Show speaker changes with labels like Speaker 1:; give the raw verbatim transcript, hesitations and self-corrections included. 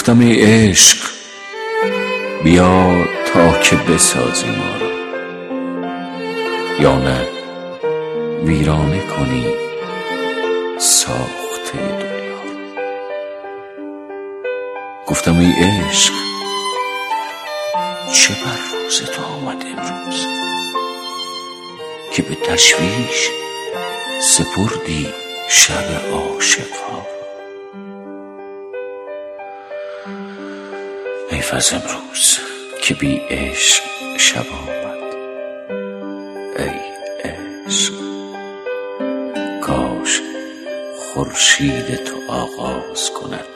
Speaker 1: گفتم ای عشق بیا تا که بسازی ما را، یا نه ویرانه کنی ساخته دنیا. گفتم ای عشق چه بر روز تو آمد امروز، که به تشویش سپردی شب عاشقها. حیف از امروز که بی عشق شب آمد. ای عشق کاش خورشید تو آغاز کند